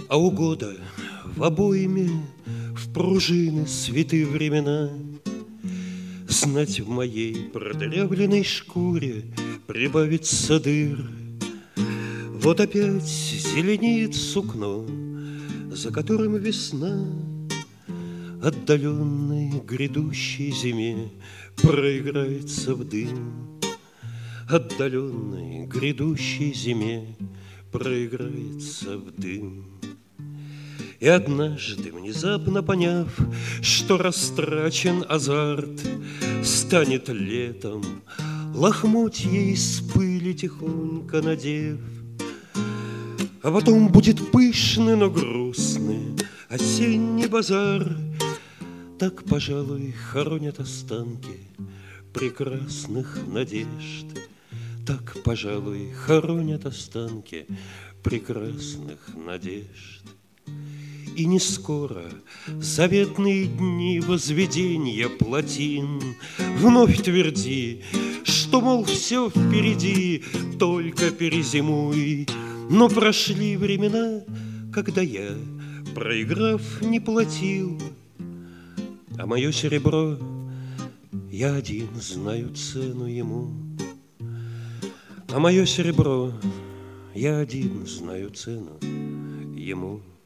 А у года в обойме в пружины свиты времена. Знать в моей продырявленной шкуре прибавится дыр. Вот опять зеленеет сукно, за которым весна отдаленной грядущей зиме проиграется в дым. Отдаленной грядущей зиме проиграется в дым. И однажды, внезапно поняв, что растрачен азарт, станет летом лохмотья из пыли тихонько надев. А потом будет пышный, но грустный осенний базар. Так, пожалуй, хоронят останки прекрасных надежд. Так, пожалуй, хоронят останки прекрасных надежд. И не скоро заветные дни возведения плотин вновь тверди, что, мол, все впереди, только перезимуй. Но прошли времена, когда я, проиграв, не платил, а мое серебро, я один знаю цену ему. А мое серебро, я один знаю цену ему.